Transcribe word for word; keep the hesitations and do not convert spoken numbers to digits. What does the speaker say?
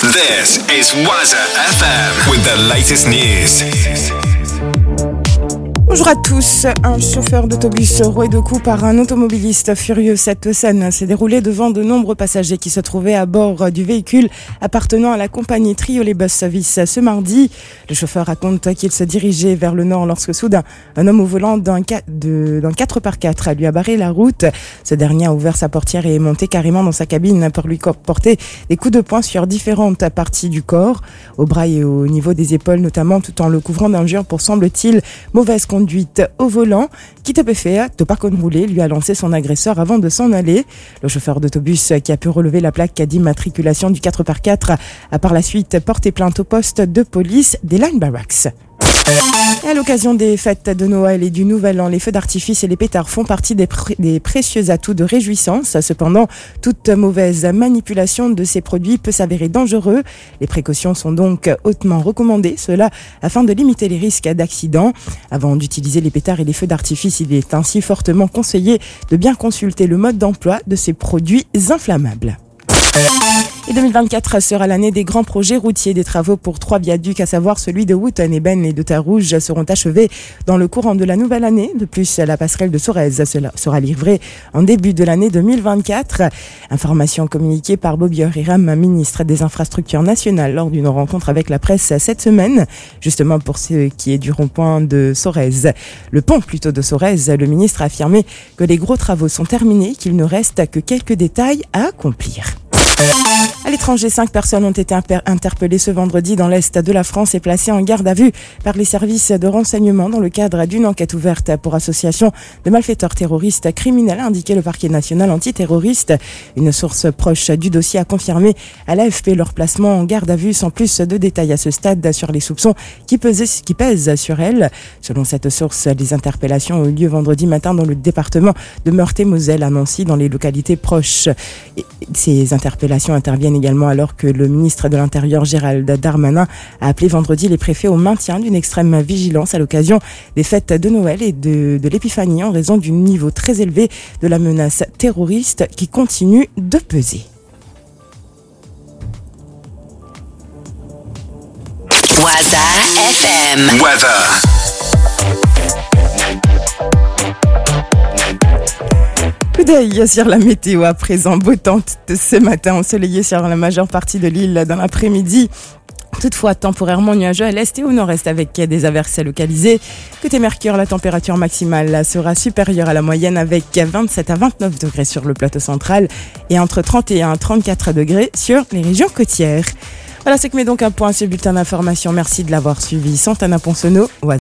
This is Waza F M with the latest news. Bonjour à tous. Un chauffeur d'autobus roué de coups par un automobiliste furieux. Cette scène s'est déroulée devant de nombreux passagers qui se trouvaient à bord du véhicule appartenant à la compagnie Triolet Bus Service ce mardi. Le chauffeur raconte qu'il se dirigeait vers le nord lorsque soudain, un homme au volant d'un quatre par quatre lui a barré la route. Ce dernier a ouvert sa portière et est monté carrément dans sa cabine pour lui porter des coups de poing sur différentes parties du corps, au bras et au niveau des épaules notamment, tout en le couvrant d'injures pour, semble-t-il, mauvaise conduite au volant. Qui te peut faire de pas rouler, lui a lancé son agresseur avant de s'en aller. Le chauffeur d'autobus, qui a pu relever la plaque d'immatriculation du quatre par quatre, a par la suite porté plainte au poste de police des Line Barracks. Et à l'occasion des fêtes de Noël et du Nouvel An, les feux d'artifice et les pétards font partie des, pr- des précieux atouts de réjouissance. Cependant, toute mauvaise manipulation de ces produits peut s'avérer dangereux. Les précautions sont donc hautement recommandées, cela afin de limiter les risques d'accident. Avant d'utiliser les pétards et les feux d'artifice, il est ainsi fortement conseillé de bien consulter le mode d'emploi de ces produits inflammables. Et deux mille vingt-quatre sera l'année des grands projets routiers. Des travaux pour trois viaducs, à savoir celui de Wooton, Eben et de Tarouge, seront achevés dans le courant de la nouvelle année. De plus, la passerelle de Sorèze sera livrée en début de l'année deux mille vingt-quatre. Information communiquée par Bobby Hiram, ministre des Infrastructures nationales, lors d'une rencontre avec la presse cette semaine, justement pour ce qui est du rond-point de Sorèze. Le pont plutôt de Sorèze, le ministre a affirmé que les gros travaux sont terminés, qu'il ne reste que quelques détails à accomplir. À l'étranger, cinq personnes ont été interpellées ce vendredi dans l'est de la France et placées en garde à vue par les services de renseignement dans le cadre d'une enquête ouverte pour association de malfaiteurs terroristes criminels, a indiqué le parquet national antiterroriste. Une source proche du dossier a confirmé à l'A F P leur placement en garde à vue, sans plus de détails à ce stade sur les soupçons qui pèsent, qui pèsent sur elle. Selon cette source, les interpellations ont eu lieu vendredi matin dans le département de Meurthe-et-Moselle, à Nancy, dans les localités proches. Et ces interpellations interviennent également alors que le ministre de l'Intérieur, Gérald Darmanin, a appelé vendredi les préfets au maintien d'une extrême vigilance à l'occasion des fêtes de Noël et de, de l'Épiphanie, en raison du niveau très élevé de la menace terroriste qui continue de peser. Waza F M. Weather. Coup d'œil sur la météo à présent. Beau temps ce matin, ensoleillé sur la majeure partie de l'île dans l'après-midi. Toutefois, temporairement nuageux à l'est et au nord-est avec des averses localisées. Côté Mercure, la température maximale sera supérieure à la moyenne avec vingt-sept à vingt-neuf degrés sur le plateau central et entre trente et un à trente-quatre degrés sur les régions côtières. Voilà ce que met donc un point à ce bulletin d'information. Merci de l'avoir suivi. Santana Ponsonneau.